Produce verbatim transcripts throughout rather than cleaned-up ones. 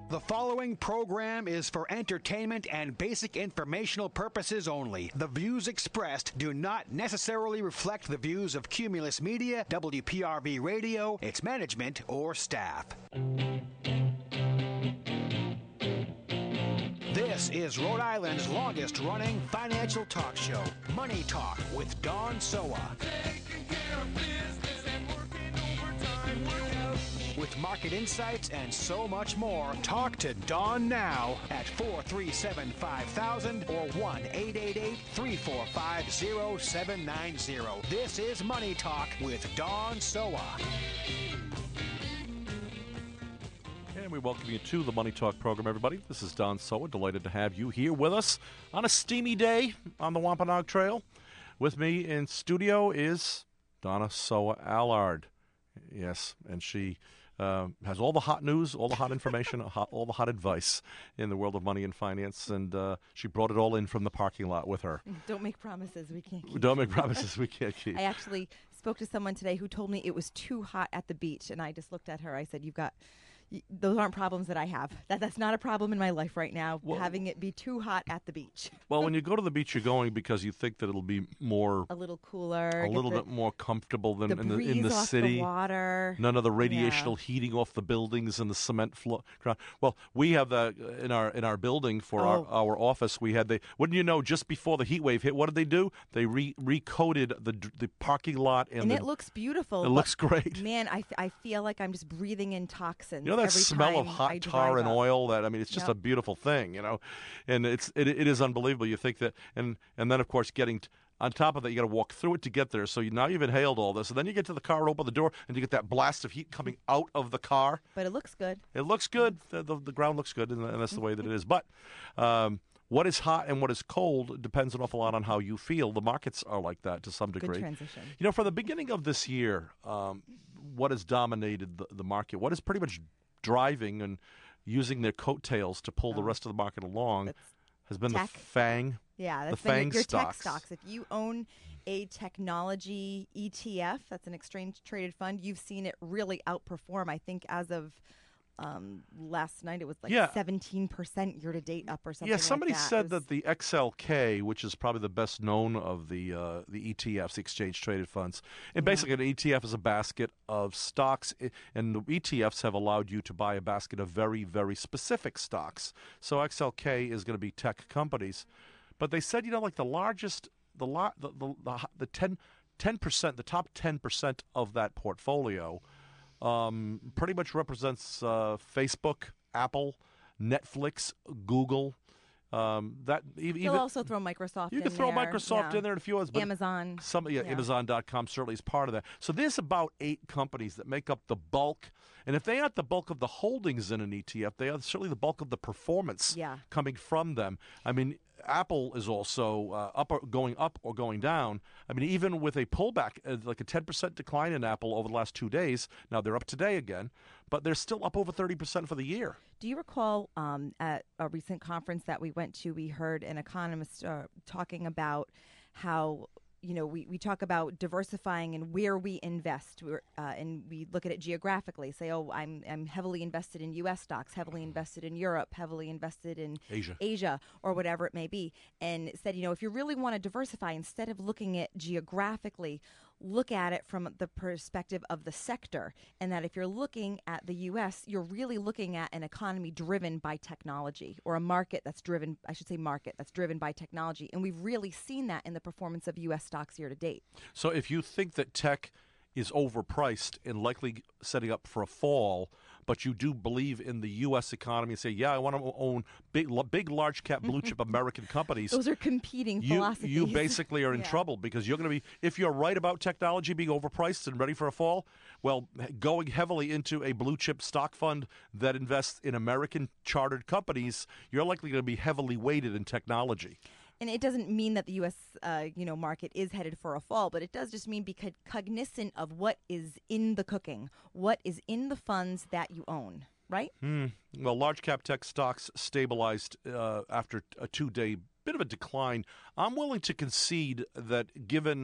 The following program is for entertainment and basic informational purposes only. The views expressed do not necessarily reflect the views of Cumulus Media, W P R V Radio, its management, or staff. This is Rhode Island's longest-running financial talk show, Money Talk with Don Sowa. With market insights and so much more, talk to Don now at four three seven, five thousand or one eight eight eight, three four five, zero seven nine zero. This is Money Talk with Don Sowa. And we welcome you to the Money Talk program, everybody. This is Don Sowa. Delighted to have you here with us on a steamy day on the Wampanoag Trail. With me in studio is Donna Sowa Allard. Yes, and she uh, has all the hot news, all the hot information, hot, all the hot advice in the world of money and finance, and uh, she brought it all in from the parking lot with her. Don't make promises we can't keep. Don't make promises we can't keep. I actually spoke to someone today who told me it was too hot at the beach, and I just looked at her. I said, you've got... those aren't problems that I have. That That's not a problem in my life right now, well, having it be too hot at the beach. Well, when you go to the beach, you're going because you think that it'll be more... a little cooler. A little the, bit more comfortable than the in the in the off city. The water. None of the radiational yeah. heating off the buildings and the cement floor. Well, we have that in our in our building for oh. our, our office. We had the... Wouldn't you know, just before the heat wave hit, what did they do? They re recoated the the parking lot. And, and the, it looks beautiful. It looks great. Man, I, I feel like I'm just breathing in toxins. You know that every smell time of hot I tar and up. oil? That I mean, it's just yep. a beautiful thing, you know, and it's it, it is unbelievable. You think that, and and then of course getting. T On top of that, you got to walk through it to get there. So you, now you've inhaled all this, and then you get to the car, open the door, and you get that blast of heat coming out of the car. But it looks good. It looks good. The, the, the ground looks good, and, and that's the way that it is. But um, what is hot and what is cold depends an awful lot on how you feel. The markets are like that to some degree. Good transition. You know, for the beginning of this year, um, what has dominated the, the market? What is pretty much driving and using their coattails to pull oh. the rest of the market along That's has been tech. the FANG. Yeah, that's the FANG been your, your stocks. tech stocks. If you own a technology E T F, that's an exchange-traded fund, you've seen it really outperform. I think as of um, last night, it was like yeah. seventeen percent year-to-date up or something Yeah, somebody like that. said was... that the X L K, which is probably the best known of the uh, the E T Fs, the exchange-traded funds, and yeah. basically an E T F is a basket of stocks, and the E T Fs have allowed you to buy a basket of very, very specific stocks. So X L K is going to be tech companies. But they said, you know, like the largest, the lot, the the the, the ten percent, the top ten percent of that portfolio, um, pretty much represents uh, Facebook, Apple, Netflix, Google. Um, that even You'll also throw Microsoft. You in can throw there. Microsoft yeah. in there and a few others. But Amazon. Some yeah, yeah. Amazon dot com certainly is part of that. So there's about eight companies that make up the bulk. And if they aren't the bulk of the holdings in an E T F, they are certainly the bulk of the performance yeah. coming from them. I mean, Apple is also uh, up or going up or going down. I mean, even with a pullback, uh, like a ten percent decline in Apple over the last two days, now they're up today again, but they're still up over thirty percent for the year. Do you recall um, at a recent conference that we went to, we heard an economist uh, talking about how, you know, we, we talk about diversifying and where we invest, We're, uh, and we look at it geographically, say, oh, I'm, I'm heavily invested in U S stocks, heavily invested in Europe, heavily invested in Asia. Asia, or whatever it may be. And said, you know, if you really want to diversify, instead of looking at geographically, look at it from the perspective of the sector, and that if you're looking at the U S, you're really looking at an economy driven by technology, or a market that's driven, I should say market, that's driven by technology. And we've really seen that in the performance of U S stocks year to date. So if you think that tech is overpriced and likely setting up for a fall, but you do believe in the U S economy and say, yeah, I want to own big, big large cap blue chip American companies. Those are competing you, philosophies. You basically are in yeah. trouble, because you're going to be, if you're right about technology being overpriced and ready for a fall, well, going heavily into a blue chip stock fund that invests in American chartered companies, you're likely going to be heavily weighted in technology. And it doesn't mean that the U S uh, you know, market is headed for a fall, but it does just mean because cognizant of what is in the cooking, what is in the funds that you own, right? Hmm. Well, large cap tech stocks stabilized uh, after a two-day bit of a decline. I'm willing to concede that given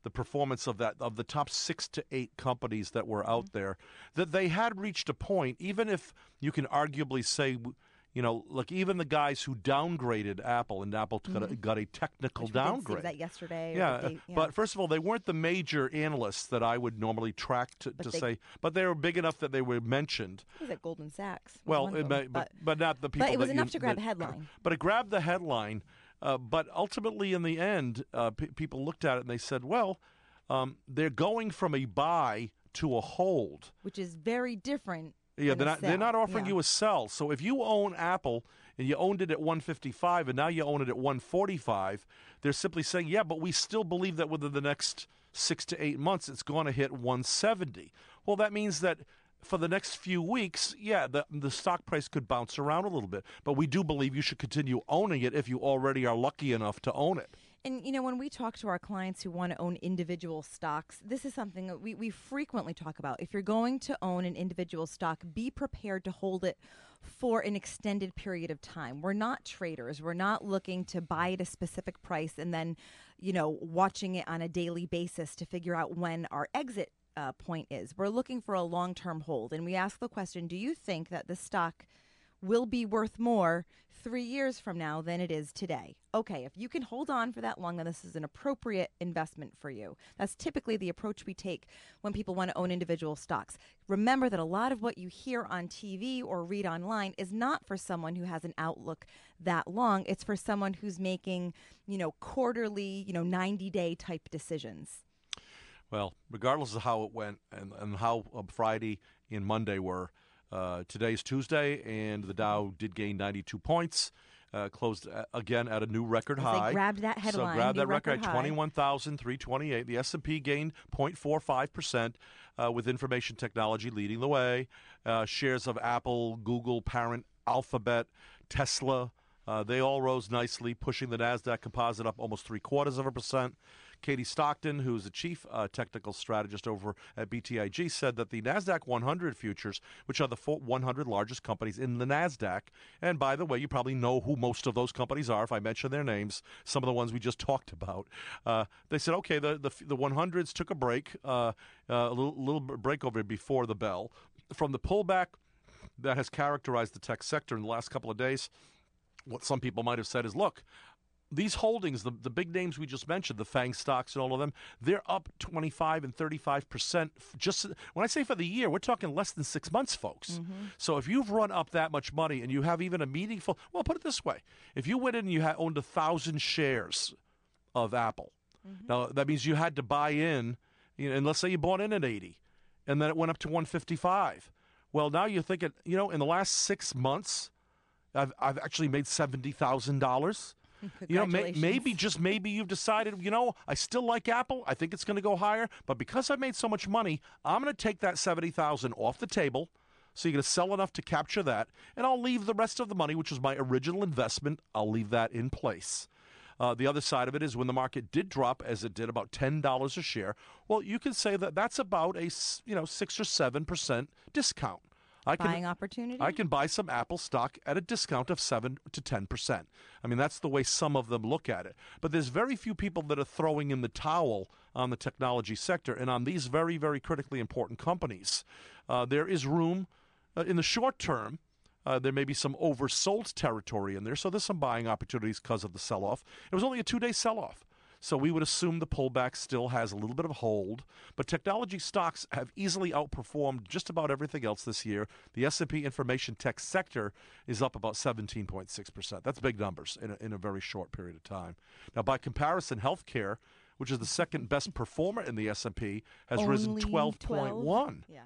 the performance of that of the top six to eight companies that were out there, that they had reached a point, even if you can arguably say, you know, like even the guys who downgraded Apple, and Apple got, a, got a technical Which we did downgrade. see that yesterday. or Yeah, the day- yeah. but first of all, they weren't the major analysts that I would normally track to, to they- say, but they were big enough that they were mentioned. It was at Goldman Sachs. was Well, one it of may, them, but, but not the people. but it was that enough you, to grab that- a headline. But it grabbed the headline. Uh, but ultimately, in the end, uh, p- people looked at it and they said, well, um, they're going from a buy to a hold. Which is very different. Yeah, than they're a not, they're sell. not offering Yeah. you a sell. So if you own Apple and you owned it at one fifty-five and now you own it at one forty-five, they're simply saying, yeah, but we still believe that within the next six to eight months it's going to hit one seventy. Well, that means that for the next few weeks, yeah, the, the stock price could bounce around a little bit. But we do believe you should continue owning it if you already are lucky enough to own it. And, you know, when we talk to our clients who want to own individual stocks, this is something that we, we frequently talk about. If you're going to own an individual stock, be prepared to hold it for an extended period of time. We're not traders. We're not looking to buy at a specific price and then, you know, watching it on a daily basis to figure out when our exit uh, point is. We're looking for a long-term hold. And we ask the question, do you think that this stock will be worth more three years from now than it is today? Okay, if you can hold on for that long, then this is an appropriate investment for you. That's typically the approach we take when people want to own individual stocks. Remember that a lot of what you hear on T V or read online is not for someone who has an outlook that long. It's for someone who's making, you know, quarterly, you know, ninety-day type decisions. Well, regardless of how it went and, and how uh, Friday and Monday were, uh, today's Tuesday, and the Dow did gain ninety-two points, uh, closed uh, again at a new record As high. they grabbed that headline, So grabbed new that record, record at high. twenty-one thousand three hundred twenty-eight. The S and P gained zero point four five percent, uh, with information technology leading the way. Uh, shares of Apple, Google, Parent, Alphabet, Tesla, uh, they all rose nicely, pushing the NASDAQ composite up almost three quarters of a percent. Katie Stockton, who's the chief uh, technical strategist over at B T I G, said that the NASDAQ one hundred futures, which are the one hundred largest companies in the NASDAQ, and by the way, you probably know who most of those companies are if I mention their names, some of the ones we just talked about. Uh, they said, okay, the, the the one hundreds took a break, uh, uh, a little, little break over before the bell. From the pullback that has characterized the tech sector in the last couple of days, what some people might have said is, look, these holdings, the, the big names we just mentioned, the FANG stocks and all of them, they're up twenty-five and thirty-five percent. Just when I say for the year, we're talking less than six months, folks. Mm-hmm. So if you've run up that much money and you have even a meaningful, well, put it this way. If you went in and you had owned one thousand shares of Apple, mm-hmm. now that means you had to buy in, you know, and let's say you bought in at eighty, and then it went up to one fifty-five. Well, now you're thinking, you know, in the last six months, I've, I've actually made seventy thousand dollars. You know, may, maybe, just maybe you've decided, you know, I still like Apple. I think it's going to go higher. But because I've made so much money, I'm going to take that seventy thousand dollars off the table. So you're going to sell enough to capture that. And I'll leave the rest of the money, which was my original investment, I'll leave that in place. Uh, the other side of it is when the market did drop, as it did, about ten dollars a share, well, you can say that that's about a, you know, six or seven percent discount. I can, Buying opportunity? I can buy some Apple stock at a discount of seven to ten percent. I mean, that's the way some of them look at it. But there's very few people that are throwing in the towel on the technology sector and on these very, very critically important companies. Uh, there is room uh, in the short term. Uh, there may be some oversold territory in there, so there's some buying opportunities because of the sell-off. It was only a two-day sell-off. So we would assume the pullback still has a little bit of hold, but technology stocks have easily outperformed just about everything else this year. The S and P information tech sector is up about seventeen point six percent. That's big numbers in a, in a very short period of time. Now, by comparison, healthcare, which is the second best performer in the S and P, has Only risen twelve point one. Yeah.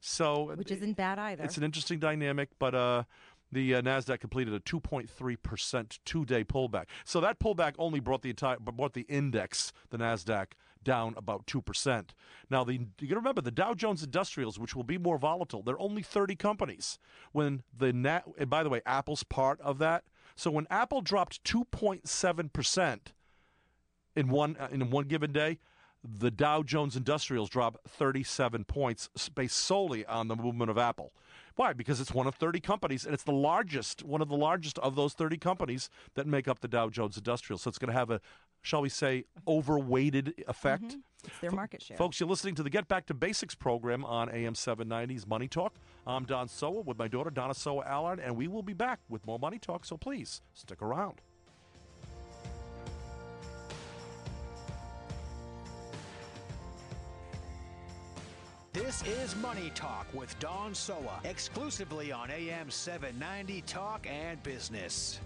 So Which isn't bad either. It's an interesting dynamic, but uh, the uh, NASDAQ completed a two point three percent two-day pullback. So that pullback only brought the entire, brought the index, the NASDAQ, down about two percent. Now, the, you got to remember, the Dow Jones Industrials, which will be more volatile, they're only thirty companies. When the Na- and by the way, Apple's part of that. So when Apple dropped two point seven percent in one uh, in one given day, the Dow Jones Industrials dropped thirty-seven points based solely on the movement of Apple. Why? Because it's one of thirty companies, and it's the largest, one of the largest of those thirty companies that make up the Dow Jones Industrial. So it's going to have a, shall we say, overweighted effect. Mm-hmm. It's their market share. Folks, you're listening to the Get Back to Basics program on A M seven ninety's Money Talk. I'm Don Sowa with my daughter, Donna Sowa Allard, and we will be back with more Money Talk, so please stick around. This is Money Talk with Don Sowa, exclusively on A M seven ninety Talk and Business.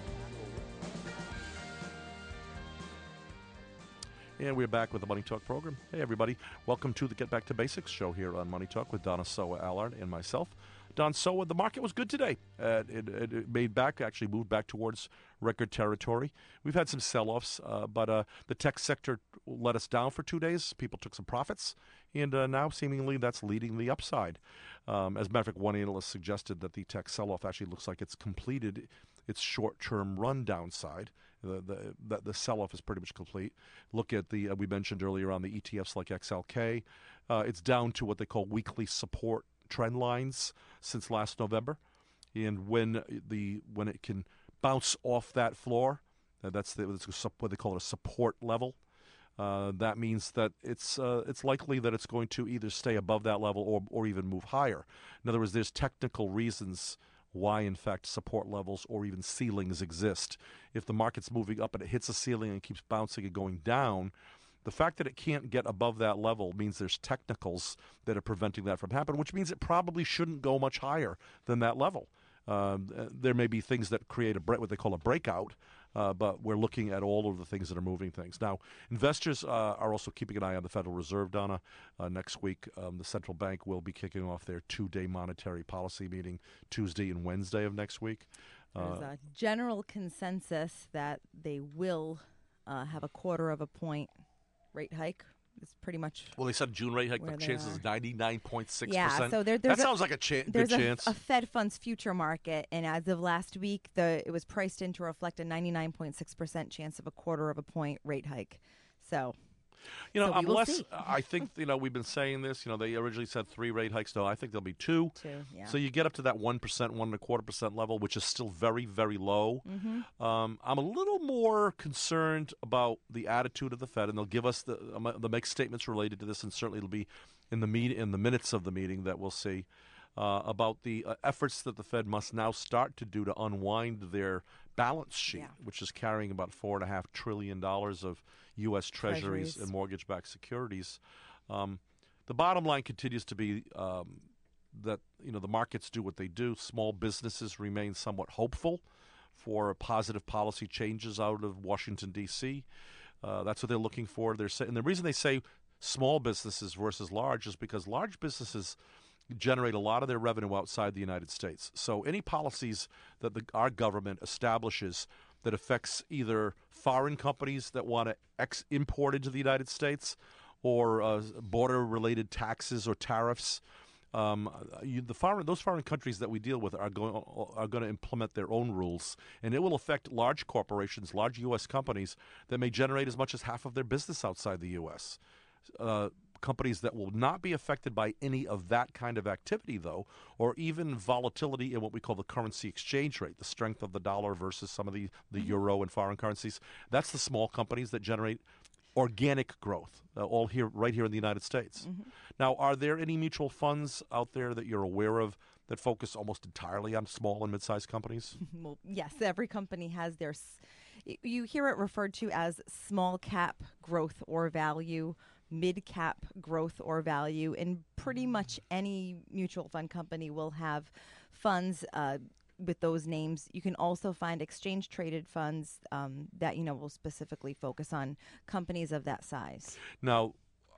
And we're back with the Money Talk program. Hey, everybody. Welcome to the Get Back to Basics show here on Money Talk with Donna Sowa Allard and myself. Don Sowa, the market was good today. Uh, it, it, it made back, actually moved back towards record territory. We've had some sell-offs, uh, but uh, the tech sector let us down for two days. People took some profits, and uh, now seemingly that's leading the upside. Um, as a matter of fact, one analyst suggested that the tech sell-off actually looks like it's completed its short-term run downside. The, the, the, the sell-off is pretty much complete. Look at the, uh, we mentioned earlier on the E T Fs like X L K. Uh, it's down to what they call weekly support trend lines since last November. And when the when it can bounce off that floor, uh, that's, the, that's what they call it a support level. Uh, that means that it's uh, it's likely that it's going to either stay above that level or, or even move higher. In other words, there's technical reasons why, in fact, support levels or even ceilings exist. If the market's moving up and it hits a ceiling and keeps bouncing and going down, the fact that it can't get above that level means there's technicals that are preventing that from happening, which means it probably shouldn't go much higher than that level. Um, there may be things that create a bre- what they call a breakout, uh, but we're looking at all of the things that are moving things. Now, investors uh, are also keeping an eye on the Federal Reserve, Donna. Uh, next week, um, the central bank will be kicking off their two-day monetary policy meeting Tuesday and Wednesday of next week. There's a general consensus that they will uh, have a quarter of a point rate hike. It's pretty much well. They said June rate hike, but chances is ninety-nine point six percent. Yeah, so there, there's that a, sounds like a cha- there's good a, chance. a Fed funds future market, and as of last week, the it was priced in to reflect a ninety-nine point six percent chance of a quarter of a point rate hike. So, you know, so we will unless see. I think you know we've been saying this. You know, they originally said three rate hikes. No, I think there'll be two. Two, yeah. So you get up to that one percent, one and a quarter percent level, which is still very, very low. Mm-hmm. Um, I'm a little more concerned about the attitude of the Fed, and they'll give us the um, they'll make statements related to this, and certainly it'll be in the meet in the minutes of the meeting that we'll see uh, about the uh, efforts that the Fed must now start to do to unwind their balance sheet, Yeah. which is carrying about four and a half trillion dollars of U S Treasuries, Treasuries. and mortgage-backed securities. Um, the bottom line continues to be um, that you know the markets do what they do. Small businesses remain somewhat hopeful for positive policy changes out of Washington, D C Uh, that's what they're looking for. They're say- and the reason they say small businesses versus large is because large businesses generate a lot of their revenue outside the United States. So any policies that the, our government establishes that affects either foreign companies that want to ex- import into the United States or uh, border-related taxes or tariffs, um, you, the foreign, those foreign countries that we deal with are going are going to implement their own rules, and it will affect large corporations, large U S companies that may generate as much as half of their business outside the U S Uh, companies that will not be affected by any of that kind of activity, though, or even volatility in what we call the currency exchange rate, the strength of the dollar versus some of the, the Mm-hmm. euro and foreign currencies. That's the small companies that generate organic growth, uh, all here, right here in the United States. Mm-hmm. Now, are there any mutual funds out there that you're aware of that focus almost entirely on small and mid-sized companies? Well, yes, every company has their. S- you hear it referred to as small cap growth or value, mid cap growth or value, and pretty much any mutual fund company will have funds uh, with those names. You can also find exchange traded funds um, that you know will specifically focus on companies of that size. Now,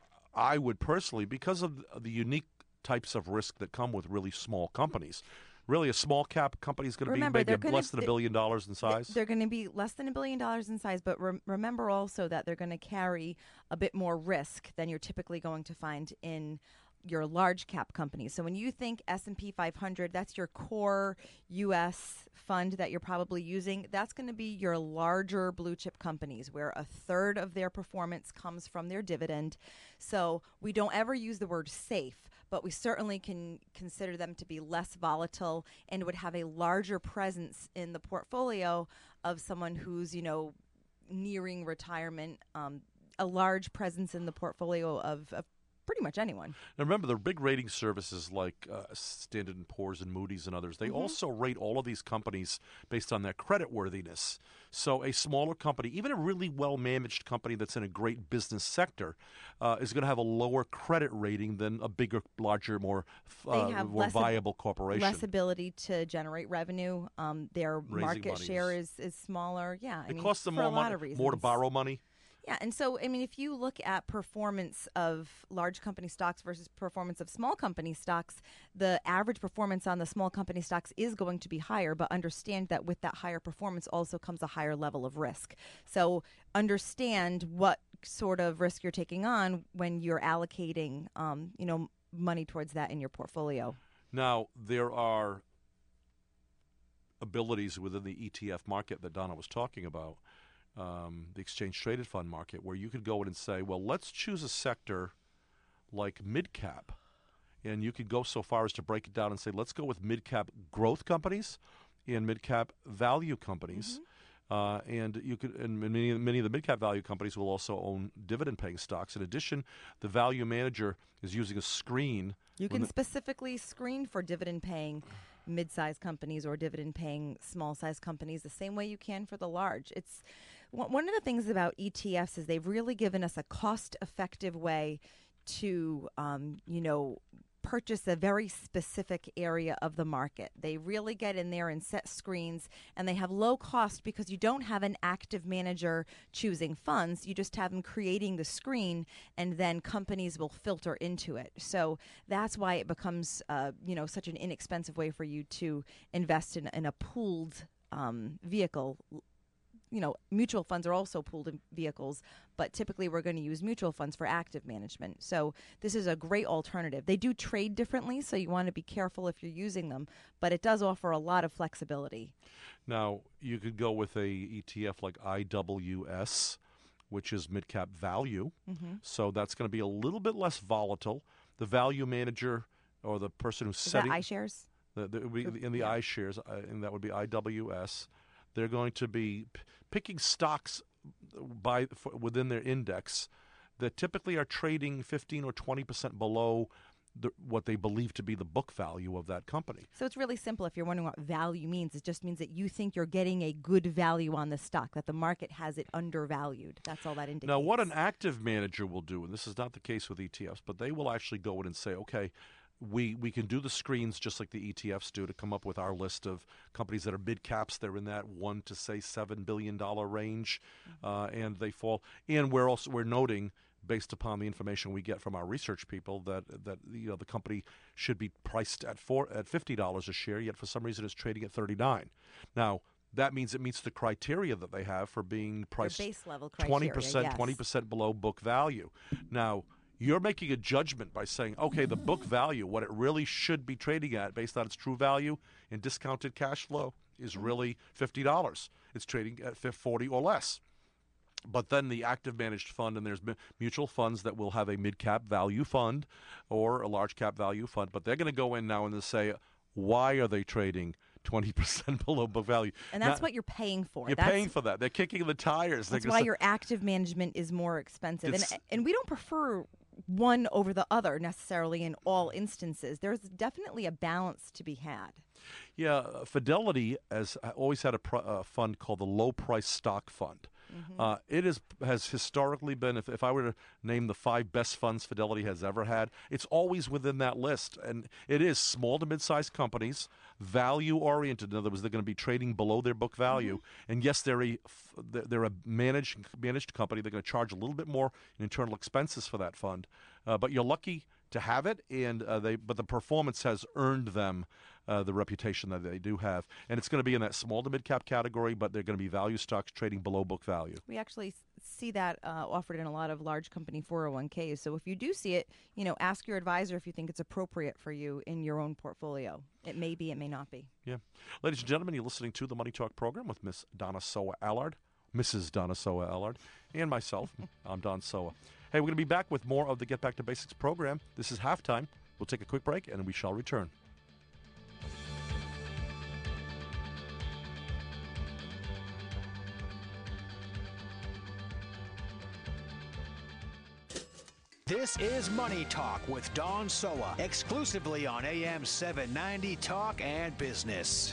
I would personally, because of the unique types of risk that come with really small companies. Really, a small cap company is going to be Remember, maybe they're a- gonna- less than a billion dollars in size. They're going to be less than a billion dollars in size, but rem- remember also that they're going to carry a bit more risk than you're typically going to find in your large cap companies. So when you think S and P five hundred, that's your core U S fund that you're probably using. That's going to be your larger blue chip companies where a third of their performance comes from their dividend. So we don't ever use the word safe, but we certainly can consider them to be less volatile and would have a larger presence in the portfolio of someone who's, you know, nearing retirement, um, a large presence in the portfolio of, of pretty much anyone. Now remember, the big rating services like uh, Standard and Poor's and Moody's and others, they mm-hmm. also rate all of these companies based on their credit worthiness. So a smaller company, even a really well-managed company that's in a great business sector, uh, is going to have a lower credit rating than a bigger, larger, more, uh, more viable ab- corporation. Less ability to generate revenue. Um, their Raising market share is, is, is smaller. Yeah, it I mean, costs them for more a lot money, of reasons. more to borrow money. Yeah, and so, I mean, if you look at performance of large company stocks versus performance of small company stocks, the average performance on the small company stocks is going to be higher, but understand that with that higher performance also comes a higher level of risk. So understand what sort of risk you're taking on when you're allocating, um, you know, money towards that in your portfolio. Now, there are abilities within the E T F market that Donna was talking about. Um, the exchange-traded fund market, where you could go in and say, well, let's choose a sector like mid-cap. And you could go so far as to break it down and say, let's go with mid-cap growth companies and mid-cap value companies. Mm-hmm. Uh, and you could, and many, many of the mid-cap value companies will also own dividend-paying stocks. In addition, the value manager is using a screen. You can specifically screen for dividend-paying mid-sized companies or dividend-paying small-sized companies the same way you can for the large. It's one of the things about E T Fs is they've really given us a cost-effective way to, um, you know, purchase a very specific area of the market. They really get in there and set screens, and they have low cost because you don't have an active manager choosing funds. You just have them creating the screen, and then companies will filter into it. So that's why it becomes, uh, you know, such an inexpensive way for you to invest in, in a pooled um, vehicle. You know, mutual funds are also pooled in vehicles, but typically we're going to use mutual funds for active management. So this is a great alternative. They do trade differently, so you want to be careful if you're using them, but it does offer a lot of flexibility. Now, you could go with a E T F like I W S, which is mid-cap value. Mm-hmm. So that's going to be a little bit less volatile. The value manager or the person who's is setting... that iShares? The, the, the, in the yeah. iShares, uh, and that would be I W S. They're going to be p- picking stocks by for, within their index that typically are trading fifteen or twenty percent below the, what they believe to be the book value of that company. So it's really simple. If you're wondering what value means, it just means that you think you're getting a good value on the stock, that the market has it undervalued. That's all that indicates. Now, what an active manager will do, and this is not the case with E T Fs, but they will actually go in and say, okay, We we can do the screens just like the E T Fs do to come up with our list of companies that are mid caps. They're in that one to say seven billion dollar range, uh, and they fall. And we're also we're noting, based upon the information we get from our research people, that that you know the company should be priced at four at fifty dollars a share. Yet for some reason it's trading at thirty nine. Now that means it meets the criteria that they have for being priced base level criteria, twenty percent yes. twenty percent below book value. Now, you're making a judgment by saying, okay, the book value, what it really should be trading at based on its true value and discounted cash flow, is really fifty dollars. It's trading at forty or less. But then the active managed fund, and there's mutual funds that will have a mid-cap value fund or a large-cap value fund, but they're going to go in now and they'll say, why are they trading twenty percent below book value? And that's now, what you're paying for. You're that's, paying for that. They're kicking the tires. That's they're why say, your active management is more expensive. And, It's- and we don't prefer one over the other necessarily in all instances. There's definitely a balance to be had. Yeah, uh, Fidelity has always had a pr- uh, fund called the Low Price Stock Fund. Mm-hmm. Uh, it is has historically been, if, if I were to name the five best funds Fidelity has ever had, it's always within that list. And it is small to mid-sized companies, value-oriented. In other words, they're going to be trading below their book value. Mm-hmm. And yes, they're a, they're a managed, managed company. They're going to charge a little bit more in internal expenses for that fund. Uh, but you're lucky to have it, and uh, they but the performance has earned them uh, the reputation that they do have. And it's going to be in that small to mid-cap category, but they're going to be value stocks trading below book value. We actually see that uh, offered in a lot of large company four oh one k's. So if you do see it, you know, ask your advisor if you think it's appropriate for you in your own portfolio. It may be, it may not be. Yeah. Ladies and gentlemen, you're listening to the Money Talk program with Miss Donna Soa Allard, Missus Donna Soa Allard, and myself. I'm Don Soa. Hey, we're going to be back with more of the Get Back to Basics program. This is Halftime. We'll take a quick break, and we shall return. This is Money Talk with Don Soa, exclusively on A M seven ninety Talk and Business.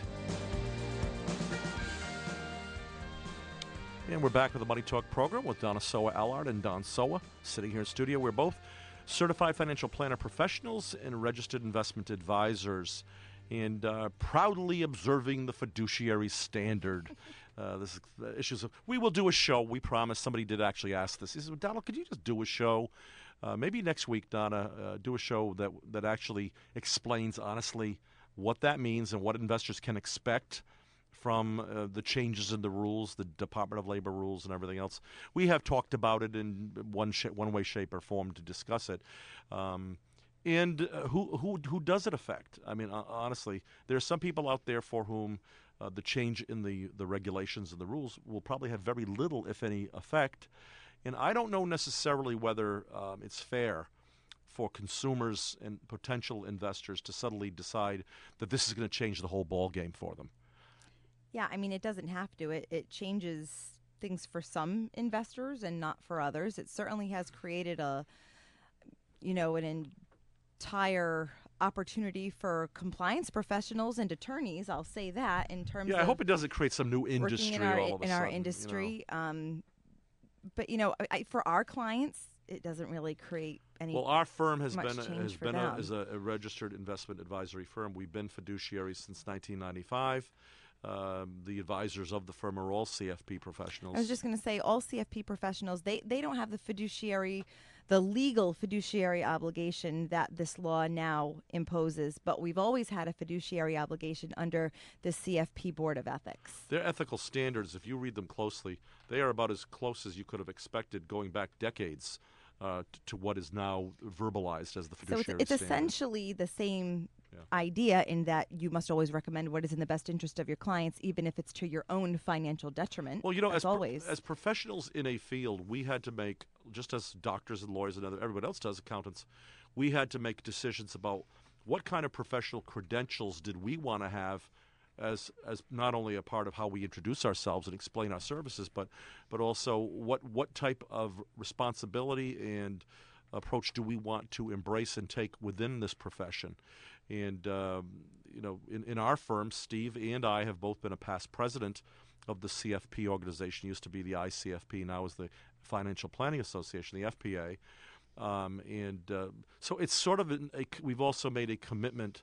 And we're back with the Money Talk program with Donna Soa Allard and Don Soa, sitting here in studio. We're both certified financial planner professionals and registered investment advisors, and uh, proudly observing the fiduciary standard. Uh, this is the issues of, we will do a show. We promise. Somebody did actually ask this. He said, Donald, could you just do a show? Uh, maybe next week, Donna, uh, do a show that that actually explains honestly what that means and what investors can expect from uh, the changes in the rules, the Department of Labor rules, and everything else. We have talked about it in one sh- one way, shape, or form to discuss it. Um, and uh, who who who does it affect? I mean, uh, honestly, there are some people out there for whom uh, the change in the the regulations and the rules will probably have very little, if any, effect. And I don't know necessarily whether um, it's fair for consumers and potential investors to suddenly decide that this is going to change the whole ball game for them. Yeah, I mean, it doesn't have to. It, it changes things for some investors and not for others. It certainly has created a, you know, an entire opportunity for compliance professionals and attorneys. I'll say that in terms yeah, of I hope it doesn't create some new industry working in our, all of a in sudden. our industry. You know. Um, but, you know, I, for our clients, it doesn't really create any Well, our firm has much been change has for been a, them. as a, a registered investment advisory firm. We've been fiduciaries since nineteen ninety-five. Um, the advisors of the firm are all C F P professionals. I was just going to say, all C F P professionals, they, they don't have the fiduciary, the legal fiduciary obligation that this law now imposes, but we've always had a fiduciary obligation under the C F P Board of Ethics. Their ethical standards, if you read them closely, they are about as close as you could have expected going back decades uh, t- to what is now verbalized as the fiduciary So it's, it's standard. essentially the same Yeah. idea in that you must always recommend what is in the best interest of your clients, even if it's to your own financial detriment. Well, you know, as, as, pro- always. as professionals in a field, we had to make, just as doctors and lawyers and other, everybody else does, accountants, we had to make decisions about what kind of professional credentials did we want to have as as not only a part of how we introduce ourselves and explain our services, but but also what what type of responsibility and approach do we want to embrace and take within this profession. And, um, you know, in, in our firm, Steve and I have both been a past president of the C F P organization. It used to be the I C F P, now is the Financial Planning Association, the F P A. Um, and uh, so it's sort of, an, a, we've also made a commitment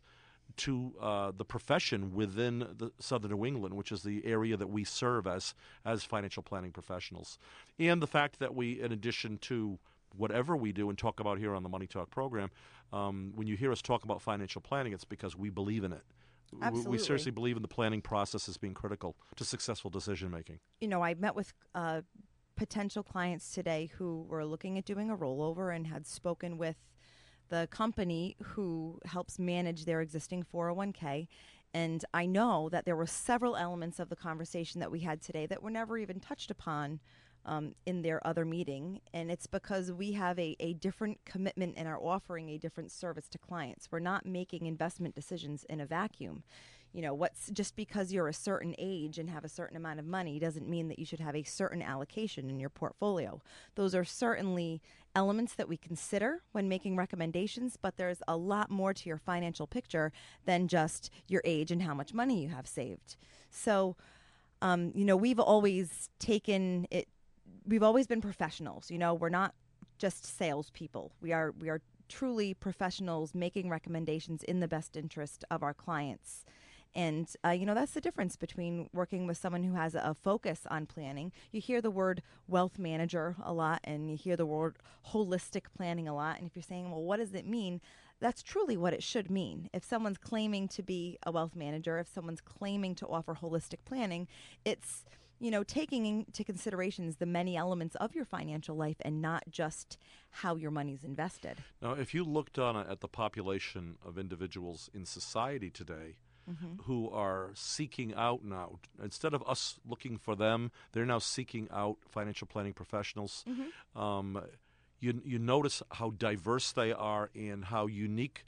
to uh, the profession within the Southern New England, which is the area that we serve as as financial planning professionals. And the fact that we, in addition to whatever we do and talk about here on the Money Talk program, um, when you hear us talk about financial planning, it's because we believe in it. Absolutely. We, we seriously believe in the planning process as being critical to successful decision making. You know, I met with uh, potential clients today who were looking at doing a rollover and had spoken with the company who helps manage their existing four oh one k. And I know that there were several elements of the conversation that we had today that were never even touched upon Um, in their other meeting, and it's because we have a, a different commitment and are offering a different service to clients. We're not making investment decisions in a vacuum. You know, what's just because you're a certain age and have a certain amount of money doesn't mean that you should have a certain allocation in your portfolio. Those are certainly elements that we consider when making recommendations, but there's a lot more to your financial picture than just your age and how much money you have saved. So, um, you know, we've always taken it We've always been professionals. You know, we're not just salespeople. We are we are truly professionals making recommendations in the best interest of our clients. And, uh, you know, that's the difference between working with someone who has a focus on planning. You hear the word wealth manager a lot, and you hear the word holistic planning a lot. And if you're saying, well, what does it mean? That's truly what it should mean. If someone's claiming to be a wealth manager, if someone's claiming to offer holistic planning, it's you know, taking into considerations the many elements of your financial life and not just how your money's invested. Now, if you looked on at the population of individuals in society today mm-hmm. who are seeking out now, instead of us looking for them, they're now seeking out financial planning professionals. Mm-hmm. Um, you, you notice how diverse they are and how unique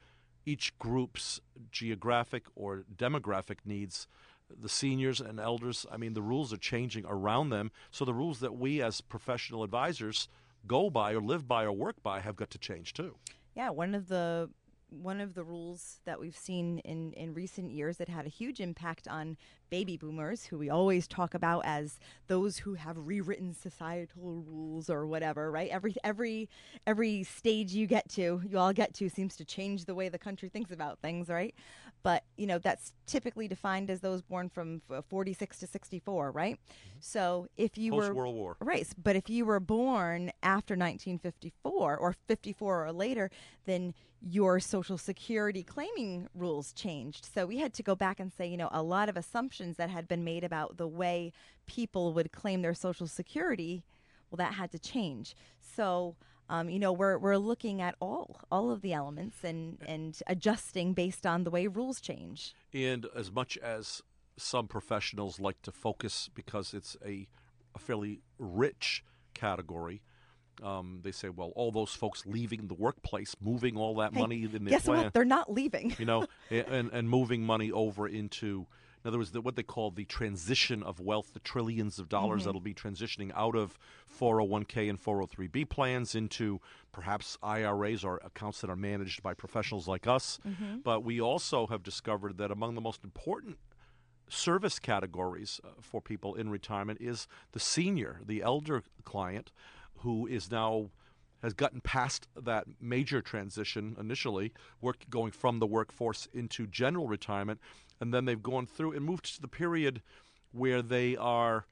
each group's geographic or demographic needs. The seniors and elders, I mean, the rules are changing around them. So the rules that we as professional advisors go by or live by or work by have got to change too. Yeah, one of the one of the rules that we've seen in, in recent years that had a huge impact on baby boomers, who we always talk about as those who have rewritten societal rules or whatever, right? Every every every stage you get to, you all get to, seems to change the way the country thinks about things, right? But, you know, that's typically defined as those born from forty-six to sixty-four, right? Mm-hmm. So if you were... Post-World War. Right, but if you were born after nineteen fifty-four or fifty-four or later, then your Social Security claiming rules changed. So we had to go back and say, you know, a lot of assumptions that had been made about the way people would claim their Social Security, well, that had to change. So, um, you know, we're we're looking at all all of the elements and, and adjusting based on the way rules change. And as much as some professionals like to focus, because it's a, a fairly rich category, Um, they say, well, all those folks leaving the workplace, moving all that hey, money in their guess plan. What? They're not leaving. you know, and, and moving money over into, in other words, the, what they call the transition of wealth, the trillions of dollars mm-hmm. that'll be transitioning out of four oh one k and four oh three b plans into perhaps I R As or accounts that are managed by professionals like us. Mm-hmm. But we also have discovered that among the most important service categories uh, for people in retirement is the senior, the elder client, who is now has gotten past that major transition initially, work going from the workforce into general retirement, and then they've gone through and moved to the period where they are,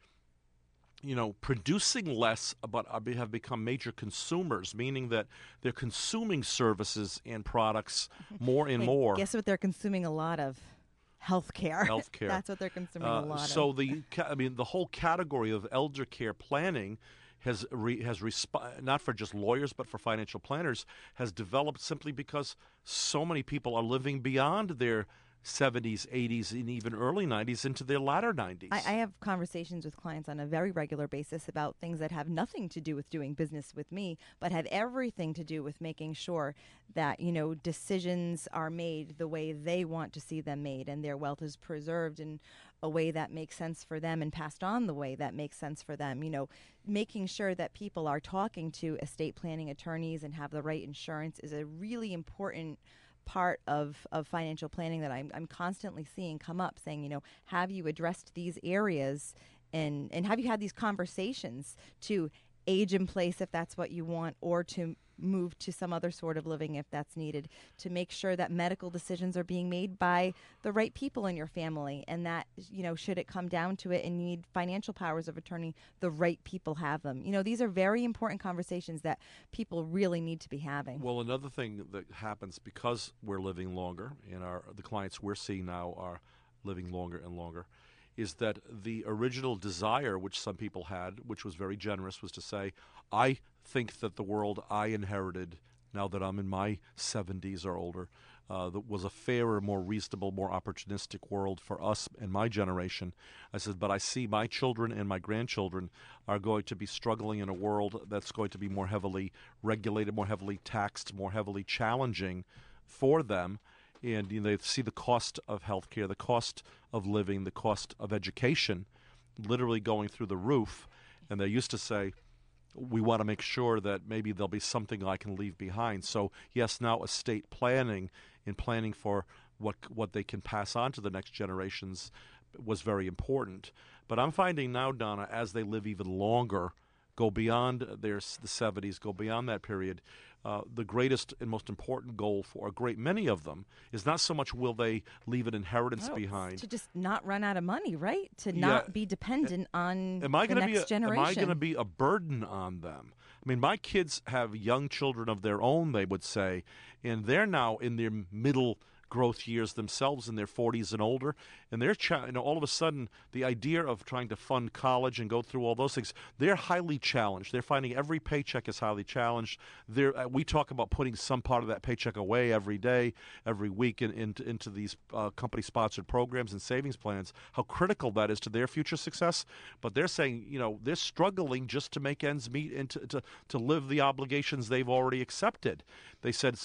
you know, producing less, but are, have become major consumers, meaning that they're consuming services and products more and hey, more. Guess what they're consuming a lot of? Healthcare. Healthcare. That's what they're consuming uh, a lot so of. So the, I mean, the whole category of elder care planning has re, has resp- not for just lawyers but for financial planners has developed simply because so many people are living beyond their seventies, eighties, and even early nineties into their latter nineties. I, I have conversations with clients on a very regular basis about things that have nothing to do with doing business with me, but have everything to do with making sure that, you know, decisions are made the way they want to see them made, and their wealth is preserved in a way that makes sense for them and passed on the way that makes sense for them. You know, making sure that people are talking to estate planning attorneys and have the right insurance is a really important part of, of financial planning that I'm, I'm constantly seeing come up, saying, you know, have you addressed these areas and, and have you had these conversations to age in place if that's what you want, or to move to some other sort of living if that's needed, to make sure that medical decisions are being made by the right people in your family, and that, you know, should it come down to it and you need financial powers of attorney, the right people have them. You know, these are very important conversations that people really need to be having. Well, another thing that happens because we're living longer, and our the clients we're seeing now are living longer and longer, is that the original desire, which some people had, which was very generous, was to say, I think that the world I inherited, now that I'm in my seventies or older, uh, that was a fairer, more reasonable, more opportunistic world for us and my generation. I said, but I see my children and my grandchildren are going to be struggling in a world that's going to be more heavily regulated, more heavily taxed, more heavily challenging for them. And you know, they see the cost of healthcare, the cost of living, the cost of education literally going through the roof. And they used to say, we want to make sure that maybe there'll be something I can leave behind. So, yes, now estate planning and planning for what what they can pass on to the next generations was very important. But I'm finding now, Donna, as they live even longer, go beyond their the seventies, go beyond that period, Uh, the greatest and most important goal for a great many of them is not so much will they leave an inheritance Oh, behind. to just not run out of money, right? To Yeah. not be dependent on Am I the gonna next be a, generation. Am I going to be a burden on them? I mean, my kids have young children of their own, they would say, and they're now in their middle growth years themselves, in their forties and older, and they're ch- you know, all of a sudden the idea of trying to fund college and go through all those things, they're highly challenged. They're finding every paycheck is highly challenged. They're, uh, we talk about putting some part of that paycheck away every day, every week in, in, into these uh, company-sponsored programs and savings plans, how critical that is to their future success. But they're saying, you know, they're struggling just to make ends meet and to, to, to live the obligations they've already accepted. They said, so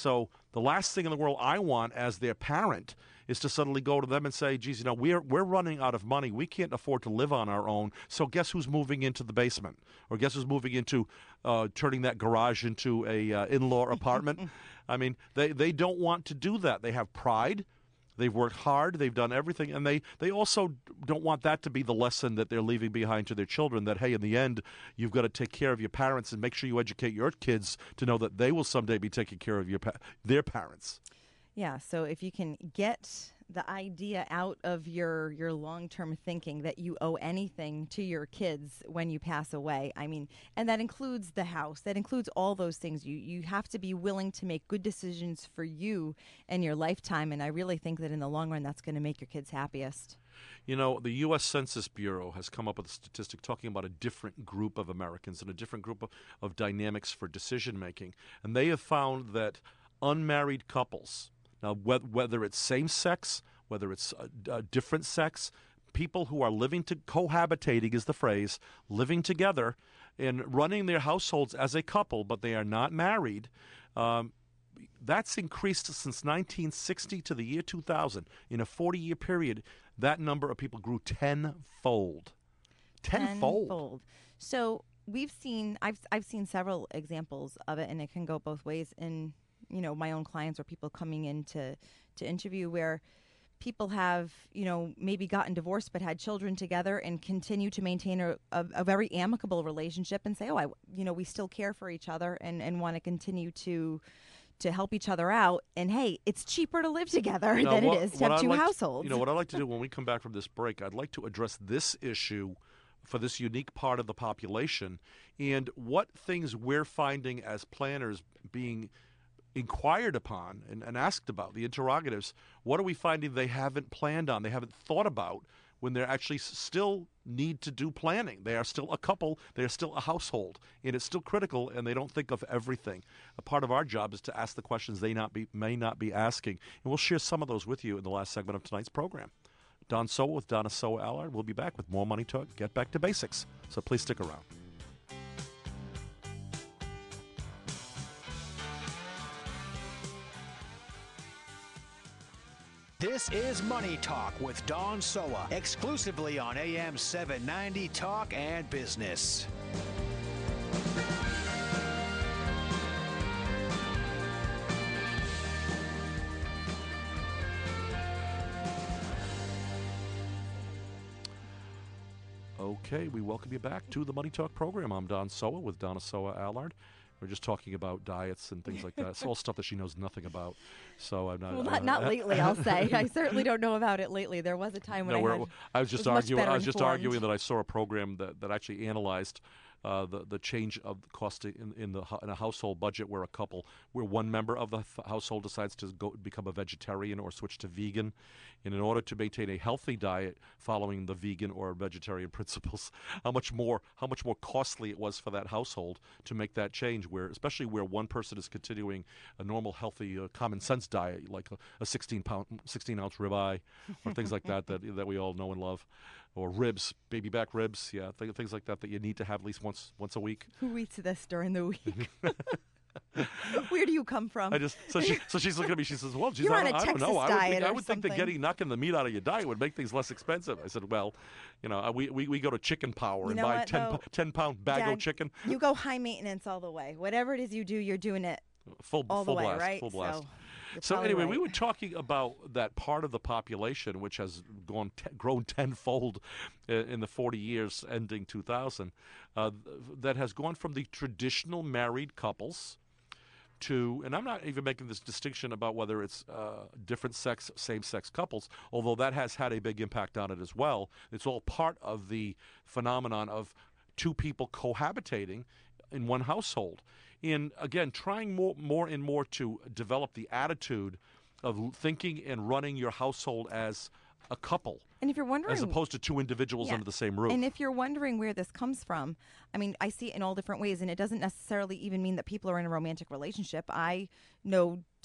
The last thing in the world I want as their parent is to suddenly go to them and say, geez, you know, we're we're running out of money. We can't afford to live on our own. So guess who's moving into the basement? Or guess who's moving into uh, turning that garage into a uh, in-law apartment? I mean, they, they don't want to do that. They have pride. They've worked hard. They've done everything. And they, they also don't want that to be the lesson that they're leaving behind to their children, that, hey, in the end, you've got to take care of your parents and make sure you educate your kids to know that they will someday be taking care of your pa- their parents. Yeah, so if you can get the idea out of your your long-term thinking that you owe anything to your kids when you pass away, I mean, and that includes the house, that includes all those things. You you have to be willing to make good decisions for you and your lifetime, and I really think that in the long run that's going to make your kids happiest. You know, the U S Census Bureau has come up with a statistic talking about a different group of Americans and a different group of, of dynamics for decision-making, and they have found that unmarried couples, now, whether it's same-sex, whether it's a, a different sex, people who are living to cohabitating is the phrase, living together and running their households as a couple, but they are not married, um, that's increased since nineteen sixty to the year two thousand. In a forty-year period, that number of people grew tenfold. Tenfold. Tenfold. So we've seen, I've I've seen several examples of it, and it can go both ways in, you know, my own clients or people coming in to, to interview where people have, you know, maybe gotten divorced but had children together and continue to maintain a, a, a very amicable relationship and say, oh, I, you know, we still care for each other and, and want to continue to to help each other out. And, hey, it's cheaper to live together now, than what, it is to have two like households. To, you know, what I'd like to do when we come back from this break, I'd like to address this issue for this unique part of the population and what things we're finding as planners being inquired upon and, and asked about, the interrogatives. What are we finding they haven't planned on, they haven't thought about when they actually s- still need to do planning? They are still a couple, they are still a household, and it's still critical, and they don't think of everything. A part of our job is to ask the questions they not be, may not be asking, and we'll share some of those with you in the last segment of tonight's program. Don Sowa with Donna Sowa Allard. We'll be back with more Money Talk, Get Back to Basics, so please stick around. This is Money Talk with Don Sowa, exclusively on A M seven ninety Talk and Business. Okay, we welcome you back to the Money Talk program. I'm Don Sowa with Donna Sowa Allard. We're just talking about diets and things like that. It's all stuff that she knows nothing about. So I'm not. Well, not, not lately, I'll say. I certainly don't know about it lately. There was a time when no, I, we're, had, I was just was arguing. I was just informed. arguing that I saw a program that, that actually analyzed uh, the the change of the cost in in the in a household budget where a couple, where one member of the f- household decides to go become a vegetarian or switch to vegan, and in order to maintain a healthy diet following the vegan or vegetarian principles, how much more how much more costly it was for that household to make that change. Where especially where one person is continuing a normal, healthy, uh, common sense diet like a, a sixteen pound, sixteen ounce ribeye, or things like that that that we all know and love. Or ribs, baby back ribs, yeah, th- things like that that you need to have at least once once a week. Who eats this during the week? Where do you come from? I just so she so she's looking at me. She says, "Well, geez, You're I on don't, a I don't Texas know. I would diet think, I or would think that something." getting knocking the meat out of your diet would make things less expensive." I said, "Well, you know, we we, we go to Chicken Power You and know buy what, ten, though? p- ten pound bag Dad, of chicken, You go high maintenance all the way. Whatever it is you do, you're doing it full all full the way, blast, right? full blast." So, you're So probably anyway, right. we were talking about that part of the population which has gone te- grown tenfold uh, in the forty years ending two thousand, uh, th- that has gone from the traditional married couples to, and I'm not even making this distinction about whether it's uh, different sex, same-sex couples, although that has had a big impact on it as well. It's all part of the phenomenon of two people cohabitating in one household. And again, trying more, more and more to develop the attitude of thinking and running your household as a couple, And if you're wondering, as opposed to two individuals Yeah. under the same roof. And if you're wondering where this comes from, I mean, I see it in all different ways, and it doesn't necessarily even mean that people are in a romantic relationship. I know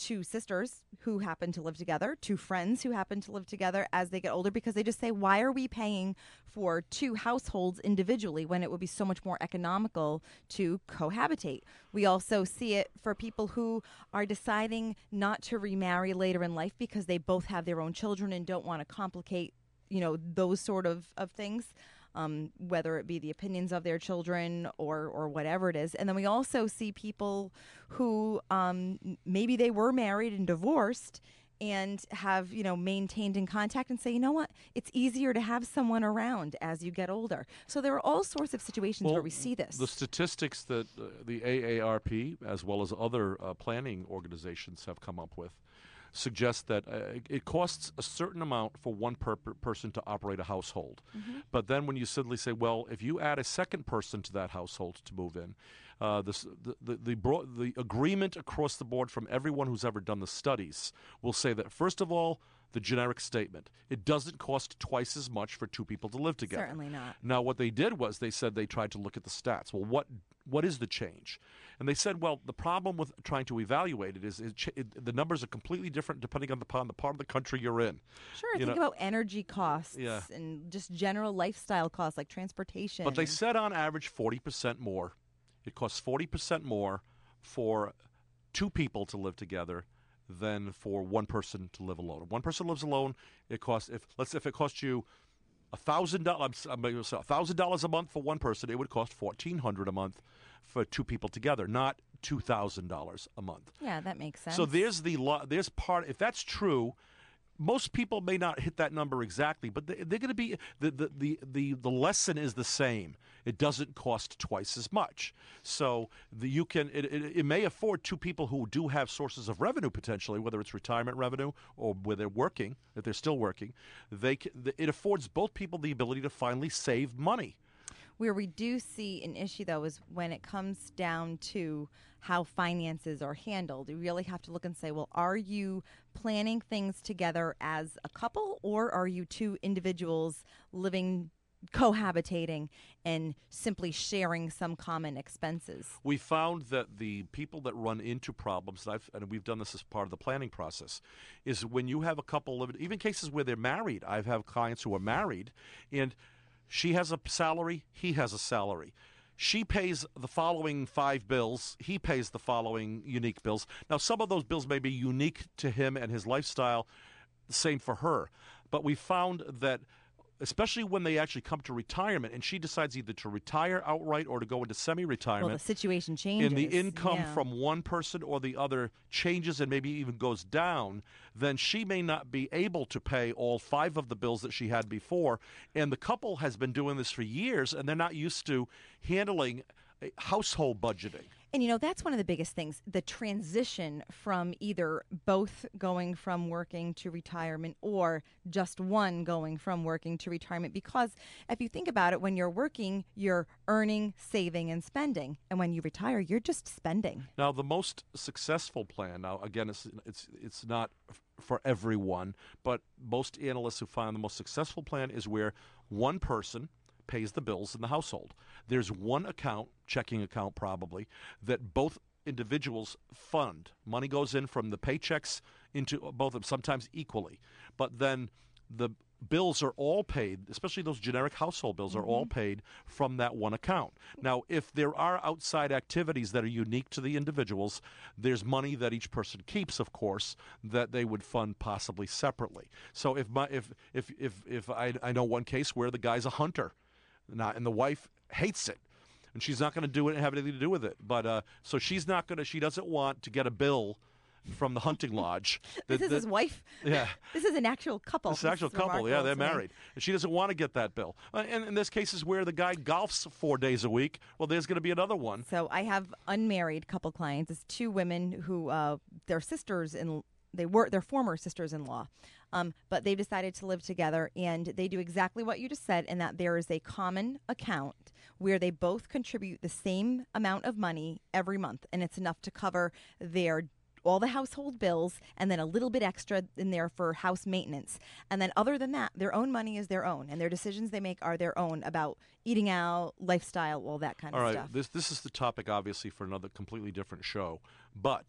two sisters who happen to live together, two friends who happen to live together as they get older, because they just say, why are we paying for two households individually when it would be so much more economical to cohabitate? We also see it for people who are deciding not to remarry later in life because they both have their own children and don't want to complicate, you know, those sort of, of things. Um, whether it be the opinions of their children or or whatever it is. And then we also see people who um, maybe they were married and divorced and have, you know, maintained in contact and say, you know what, it's easier to have someone around as you get older. So there are all sorts of situations Well, where we see this. The statistics that uh, the A A R P, as well as other uh, planning organizations, have come up with suggest that uh, it costs a certain amount for one per- per person to operate a household. Mm-hmm. But then when you suddenly say, well, if you add a second person to that household to move in, uh, this, the, the, the, bro- the agreement across the board from everyone who's ever done the studies will say that, first of all, the generic statement, it doesn't cost twice as much for two people to live together. Certainly not. Now, what they did was they said they tried to look at the stats. Well, what what is the change? And they said, well, the problem with trying to evaluate it is it, ch- it, the numbers are completely different depending on the, upon the part of the country you're in. Sure, You think know- about energy costs Yeah. and just general lifestyle costs like transportation. But they and- said on average forty percent more. It costs forty percent more for two people to live together than for one person to live alone. If one person lives alone, it costs, if let's if it costs you a thousand dollars, a thousand dollars a month for one person, it would cost fourteen hundred a month for two people together, not two thousand dollars a month. Yeah, that makes sense. So there's the lo- there's part. If that's true, most people may not hit that number exactly, but they, they're going to be the, the the the the lesson is the same. It doesn't cost twice as much. So the, you can it, it, it may afford two people who do have sources of revenue potentially, whether it's retirement revenue or where they're working, if they're still working. They can, it affords both people the ability to finally save money. Where we do see an issue, though, is when it comes down to how finances are handled. You really have to look and say, well, are you planning things together as a couple, or are you two individuals living, cohabitating, and simply sharing some common expenses? We found that the people that run into problems, and, I've, and we've done this as part of the planning process, is when you have a couple living, even cases where they're married. I've had clients who are married, and she has a salary, he has a salary. She pays the following five bills. He pays the following unique bills. Now, some of those bills may be unique to him and his lifestyle, the same for her. But we found that, especially when they actually come to retirement, and she decides either to retire outright or to go into semi-retirement. Well, the situation changes. And the income yeah. from one person or the other changes and maybe even goes down, then she may not be able to pay all five of the bills that she had before. And the couple has been doing this for years, and they're not used to handling uh, household budgeting. And, you know, that's one of the biggest things, the transition from either both going from working to retirement or just one going from working to retirement. Because if you think about it, when you're working, you're earning, saving, and spending. And when you retire, you're just spending. Now, the most successful plan, now, again, it's, it's, it's not f- for everyone, but most analysts who find the most successful plan is where one person pays the bills in the household. There's one account, checking account probably, that both individuals fund. Money goes in from the paychecks into both of them, sometimes equally. But then the bills are all paid, especially those generic household bills, are all paid from that one account. Now, if there are outside activities that are unique to the individuals, there's money that each person keeps, of course, that they would fund possibly separately. So if my if if if, if I, I know one case where the guy's a hunter, not, and the wife hates it, and she's not going to do it and have anything to do with it. But uh, so she's not going to. She doesn't want to get a bill from the hunting lodge. This that- is his that- wife? Yeah. This is an actual couple. It's an actual This is couple. Yeah, remarkable they're to me. married. And she doesn't want to get that bill. Uh, and, and there's cases where the guy golfs four days a week. Well, there's going to be another one. So I have unmarried couple clients. It's two women who uh, they're sisters in they were their former sisters-in-law, um, but they've decided to live together, and they do exactly what you just said, in that there is a common account where they both contribute the same amount of money every month, and it's enough to cover their all the household bills and then a little bit extra in there for house maintenance. And then other than that, their own money is their own, and their decisions they make are their own about eating out, lifestyle, all that kind All of right, stuff. this this is the topic, obviously, for another completely different show. But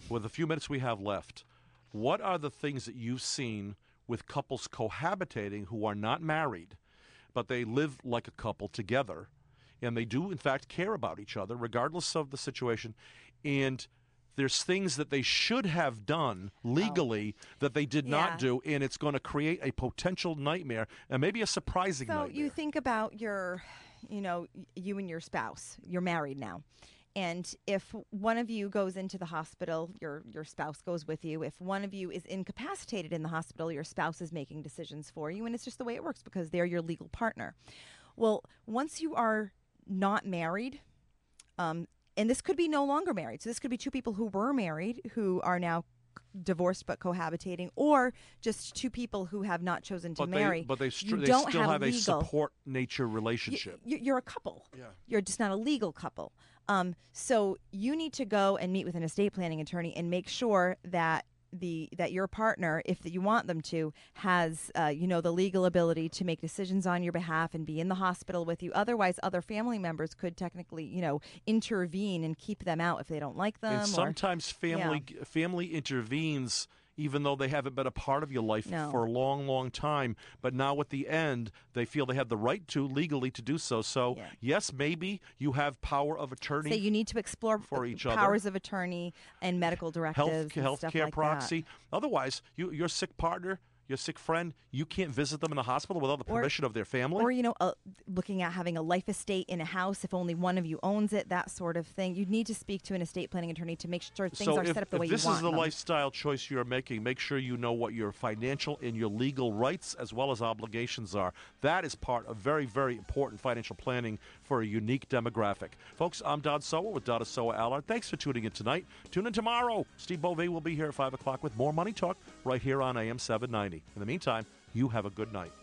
with the few minutes we have left, what are the things that you've seen with couples cohabitating who are not married, but they live like a couple together, and they do, in fact, care about each other, regardless of the situation, and there's things that they should have done legally oh. that they did yeah. not do, and it's going to create a potential nightmare and maybe a surprising so nightmare. You think about your, you know, you and your spouse. You're married now. And if one of you goes into the hospital, your your spouse goes with you. If one of you is incapacitated in the hospital, your spouse is making decisions for you. And it's just the way it works because they're your legal partner. Well, once you are not married, um, and this could be no longer married. So this could be two people who were married who are now divorced but cohabitating, or just two people who have not chosen to but marry. They, but they, str- you they don't still have, have legal, a support nature relationship. You, you're a couple. Yeah. You're just not a legal couple. Um, so you need to go and meet with an estate planning attorney and make sure that the that your partner, if you want them to, has uh, you know the legal ability to make decisions on your behalf and be in the hospital with you. Otherwise, other family members could technically you know intervene and keep them out if they don't like them. And or, sometimes family yeah. family intervenes even though they haven't been a part of your life no. for a long, long time. But now at the end, they feel they have the right to legally to do so. So, yeah. yes, maybe you have power of attorney. So you need to explore for each powers other. of attorney and medical directives Health, and health stuff care like proxy. that. Otherwise, you, your sick partner, your sick friend, you can't visit them in the hospital without the permission or, of their family. Or, you know, uh, looking at having a life estate in a house if only one of you owns it, that sort of thing. You need to speak to an estate planning attorney to make sure things so are if, set up the way if you this want is the them. lifestyle choice you're making, make sure you know what your financial and your legal rights as well as obligations are. That is part of very, very important financial planning for a unique demographic. Folks, I'm Don Sowa with Donna Sowa Allard. Thanks for tuning in tonight. Tune in tomorrow. Steve Beauvais will be here at five o'clock with more Money Talk right here on A M seven ninety. In the meantime, you have a good night.